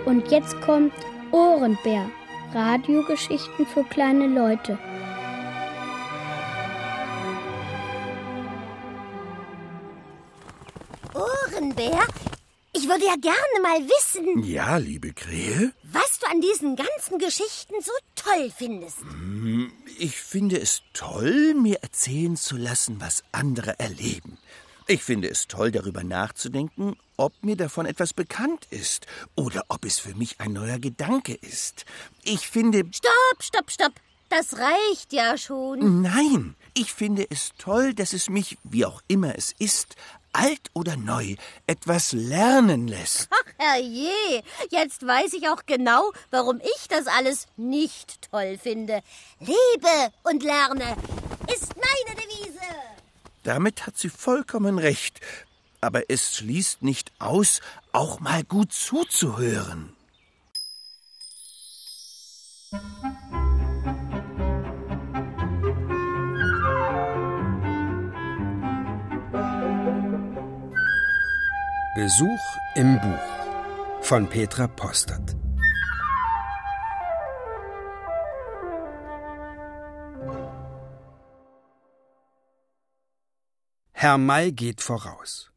Und jetzt kommt Ohrenbär. Radiogeschichten für kleine Leute. Ohrenbär? Ich würde ja gerne mal wissen... Ja, liebe Krähe? ...was du an diesen ganzen Geschichten so toll findest. Ich finde es toll, mir erzählen zu lassen, was andere erleben. Ich finde es toll, darüber nachzudenken, ob mir davon etwas bekannt ist oder ob es für mich ein neuer Gedanke ist. Ich finde... Stopp! Das reicht ja schon. Nein, ich finde es toll, dass es mich, wie auch immer es ist, alt oder neu, etwas lernen lässt. Ach, herrje, jetzt weiß ich auch genau, warum ich das alles nicht toll finde. Lebe und lerne ist meine Devise. Damit hat sie vollkommen recht. Aber es schließt nicht aus, auch mal gut zuzuhören. Besuch im Buch von Petra Postert. Herr May geht voraus.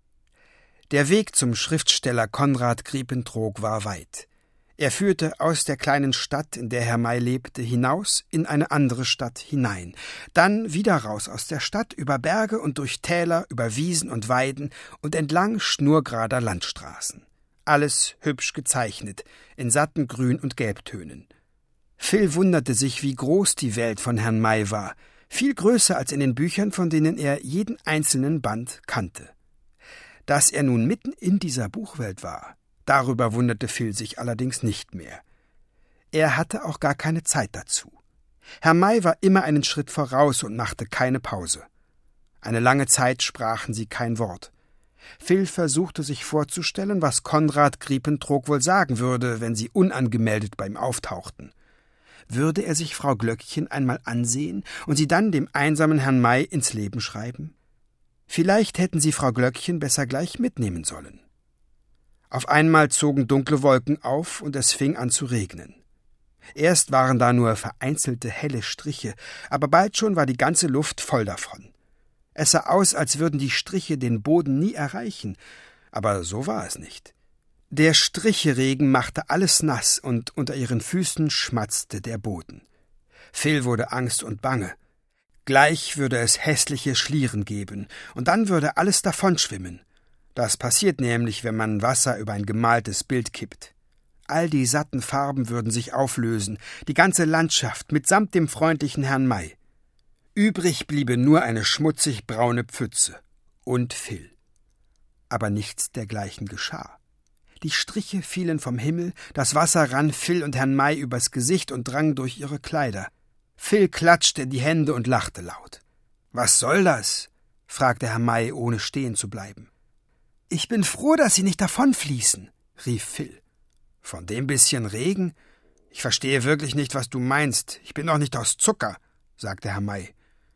Der Weg zum Schriftsteller Konrad Griepentrog war weit. Er führte aus der kleinen Stadt, in der Herr May lebte, hinaus in eine andere Stadt hinein, dann wieder raus aus der Stadt, über Berge und durch Täler, über Wiesen und Weiden und entlang schnurgerader Landstraßen. Alles hübsch gezeichnet, in satten Grün- und Gelbtönen. Phil wunderte sich, wie groß die Welt von Herrn May war, viel größer als in den Büchern, von denen er jeden einzelnen Band kannte. Dass er nun mitten in dieser Buchwelt war, darüber wunderte Phil sich allerdings nicht mehr. Er hatte auch gar keine Zeit dazu. Herr May war immer einen Schritt voraus und machte keine Pause. Eine lange Zeit sprachen sie kein Wort. Phil versuchte sich vorzustellen, was Konrad Griepentrog wohl sagen würde, wenn sie unangemeldet bei ihm auftauchten. Würde er sich Frau Glöckchen einmal ansehen und sie dann dem einsamen Herrn May ins Leben schreiben? Vielleicht hätten sie Frau Glöckchen besser gleich mitnehmen sollen. Auf einmal zogen dunkle Wolken auf und es fing an zu regnen. Erst waren da nur vereinzelte helle Striche, aber bald schon war die ganze Luft voll davon. Es sah aus, als würden die Striche den Boden nie erreichen, aber so war es nicht. Der Stricheregen machte alles nass und unter ihren Füßen schmatzte der Boden. Phil wurde Angst und Bange. Gleich würde es hässliche Schlieren geben, und dann würde alles davonschwimmen. Das passiert nämlich, wenn man Wasser über ein gemaltes Bild kippt. All die satten Farben würden sich auflösen, die ganze Landschaft mitsamt dem freundlichen Herrn May. Übrig bliebe nur eine schmutzig braune Pfütze und Phil. Aber nichts dergleichen geschah. Die Striche fielen vom Himmel, das Wasser rann Phil und Herrn May übers Gesicht und drang durch ihre Kleider. Phil klatschte in die Hände und lachte laut. »Was soll das?« fragte Herr May, ohne stehen zu bleiben. »Ich bin froh, dass Sie nicht davonfließen«, rief Phil. »Von dem bisschen Regen? Ich verstehe wirklich nicht, was du meinst. Ich bin doch nicht aus Zucker«, sagte Herr May.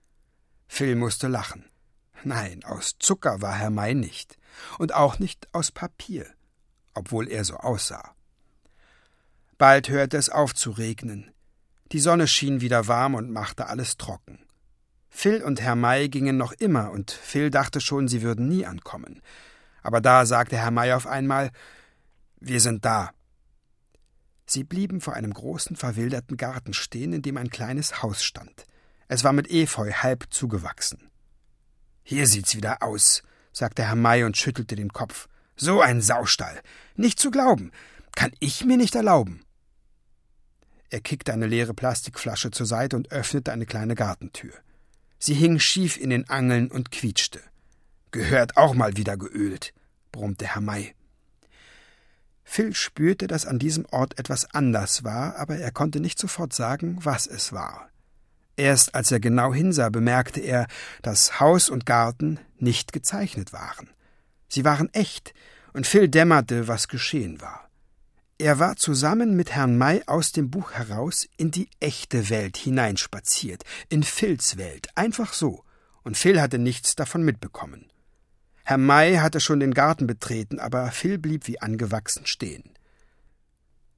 Phil musste lachen. Nein, aus Zucker war Herr May nicht. Und auch nicht aus Papier, obwohl er so aussah. Bald hörte es auf zu regnen. Die Sonne schien wieder warm und machte alles trocken. Phil und Herr May gingen noch immer, und Phil dachte schon, sie würden nie ankommen. Aber da sagte Herr May auf einmal: »Wir sind da.« Sie blieben vor einem großen, verwilderten Garten stehen, in dem ein kleines Haus stand. Es war mit Efeu halb zugewachsen. »Hier sieht's wieder aus«, sagte Herr May und schüttelte den Kopf. »So ein Saustall! Nicht zu glauben! Kann ich mir nicht erlauben!« Er kickte eine leere Plastikflasche zur Seite und öffnete eine kleine Gartentür. Sie hing schief in den Angeln und quietschte. »Gehört auch mal wieder geölt«, brummte Herr May. Phil spürte, dass an diesem Ort etwas anders war, aber er konnte nicht sofort sagen, was es war. Erst als er genau hinsah, bemerkte er, dass Haus und Garten nicht gezeichnet waren. Sie waren echt, und Phil dämmerte, was geschehen war. Er war zusammen mit Herrn May aus dem Buch heraus in die echte Welt hineinspaziert, in Phils Welt, einfach so, und Phil hatte nichts davon mitbekommen. Herr May hatte schon den Garten betreten, aber Phil blieb wie angewachsen stehen.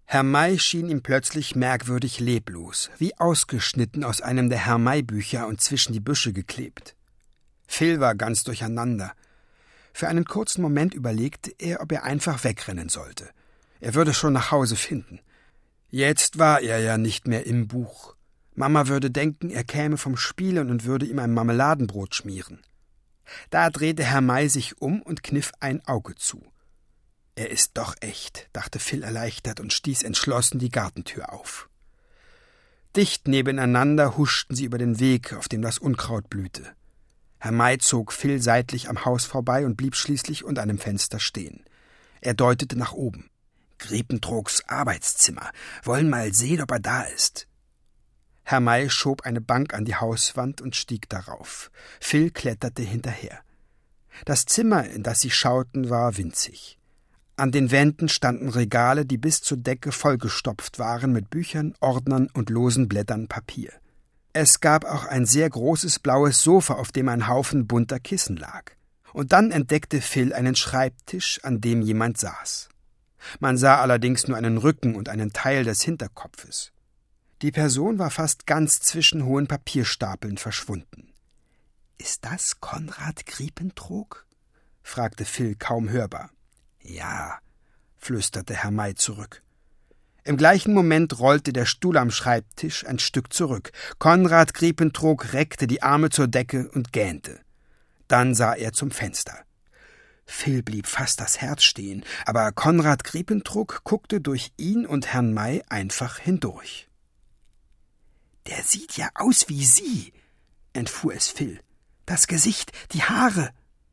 Herr May schien ihm plötzlich merkwürdig leblos, wie ausgeschnitten aus einem der Herr-May-Bücher und zwischen die Büsche geklebt. Phil war ganz durcheinander. Für einen kurzen Moment überlegte er, ob er einfach wegrennen sollte. Er würde schon nach Hause finden. Jetzt war er ja nicht mehr im Buch. Mama würde denken, er käme vom Spielen und würde ihm ein Marmeladenbrot schmieren. Da drehte Herr May sich um und kniff ein Auge zu. Er ist doch echt, dachte Phil erleichtert und stieß entschlossen die Gartentür auf. Dicht nebeneinander huschten sie über den Weg, auf dem das Unkraut blühte. Herr May zog Phil seitlich am Haus vorbei und blieb schließlich unter einem Fenster stehen. Er deutete nach oben. Griepentrogs Arbeitszimmer. Wollen mal sehen, ob er da ist. Herr May schob eine Bank an die Hauswand und stieg darauf. Phil kletterte hinterher. Das Zimmer, in das sie schauten, war winzig. An den Wänden standen Regale, die bis zur Decke vollgestopft waren mit Büchern, Ordnern und losen Blättern Papier. Es gab auch ein sehr großes blaues Sofa, auf dem ein Haufen bunter Kissen lag. Und dann entdeckte Phil einen Schreibtisch, an dem jemand saß. Man sah allerdings nur einen Rücken und einen Teil des Hinterkopfes. Die Person war fast ganz zwischen hohen Papierstapeln verschwunden. »Ist das Konrad Griepentrog?« fragte Phil kaum hörbar. »Ja«, flüsterte Herr May zurück. Im gleichen Moment rollte der Stuhl am Schreibtisch ein Stück zurück. Konrad Griepentrog reckte die Arme zur Decke und gähnte. Dann sah er zum Fenster. Phil blieb fast das Herz stehen, aber Konrad Griepentrog guckte durch ihn und Herrn May einfach hindurch. »Der sieht ja aus wie Sie«, entfuhr es Phil. »Das Gesicht, die Haare.«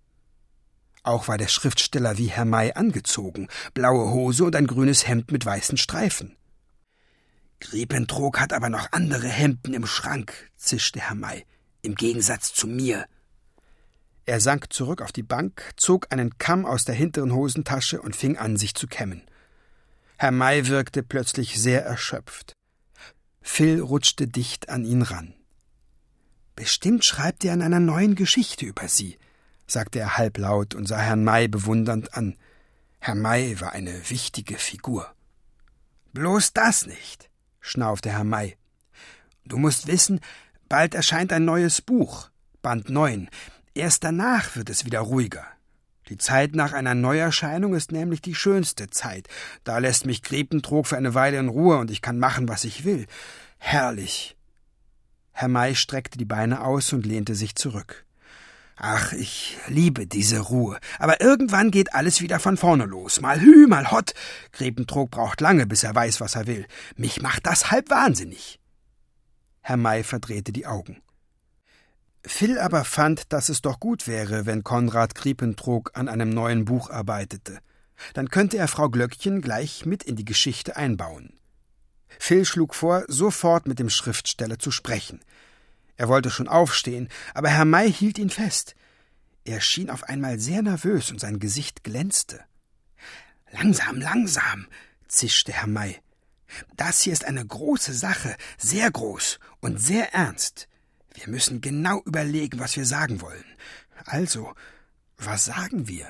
Auch war der Schriftsteller wie Herr May angezogen, blaue Hose und ein grünes Hemd mit weißen Streifen. »Griepentrog hat aber noch andere Hemden im Schrank«, zischte Herr May, »im Gegensatz zu mir.« Er sank zurück auf die Bank, zog einen Kamm aus der hinteren Hosentasche und fing an, sich zu kämmen. Herr May wirkte plötzlich sehr erschöpft. Phil rutschte dicht an ihn ran. »Bestimmt schreibt er an einer neuen Geschichte über Sie«, sagte er halblaut und sah Herrn May bewundernd an. Herr May war eine wichtige Figur. »Bloß das nicht«, schnaufte Herr May. »Du musst wissen, bald erscheint ein neues Buch, Band 9. Erst danach wird es wieder ruhiger. Die Zeit nach einer Neuerscheinung ist nämlich die schönste Zeit. Da lässt mich Griepentrog für eine Weile in Ruhe und ich kann machen, was ich will. Herrlich.« Herr May streckte die Beine aus und lehnte sich zurück. »Ach, ich liebe diese Ruhe. Aber irgendwann geht alles wieder von vorne los. Mal hü, mal hott. Griepentrog braucht lange, bis er weiß, was er will. Mich macht das halb wahnsinnig.« Herr May verdrehte die Augen. Phil aber fand, dass es doch gut wäre, wenn Konrad Griepentrog an einem neuen Buch arbeitete. Dann könnte er Frau Glöckchen gleich mit in die Geschichte einbauen. Phil schlug vor, sofort mit dem Schriftsteller zu sprechen. Er wollte schon aufstehen, aber Herr May hielt ihn fest. Er schien auf einmal sehr nervös und sein Gesicht glänzte. »Langsam, langsam«, zischte Herr May. »Das hier ist eine große Sache, sehr groß und sehr ernst. Wir müssen genau überlegen, was wir sagen wollen. Also, was sagen wir?«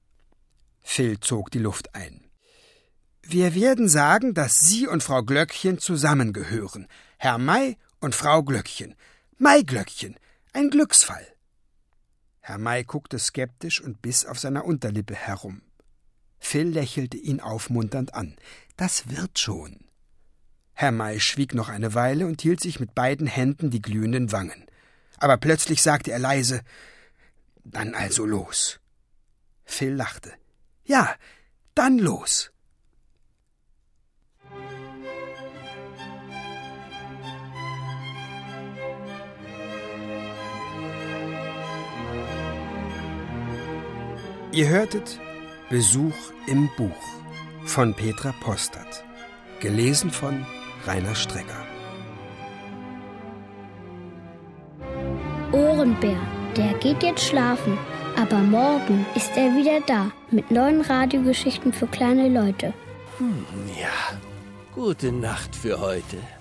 Phil zog die Luft ein. »Wir werden sagen, dass Sie und Frau Glöckchen zusammengehören. Herr May und Frau Glöckchen. Maiglöckchen, ein Glücksfall.« Herr May guckte skeptisch und biss auf seiner Unterlippe herum. Phil lächelte ihn aufmunternd an. »Das wird schon.« Herr May schwieg noch eine Weile und hielt sich mit beiden Händen die glühenden Wangen. Aber plötzlich sagte er leise, »Dann also los.« Phil lachte. »Ja, dann los.« Ihr hörtet Besuch im Buch von Petra Postert, gelesen von Rainer Strecker. Ohrenbär, der geht jetzt schlafen, aber morgen ist er wieder da mit neuen Radiogeschichten für kleine Leute. Ja, gute Nacht für heute.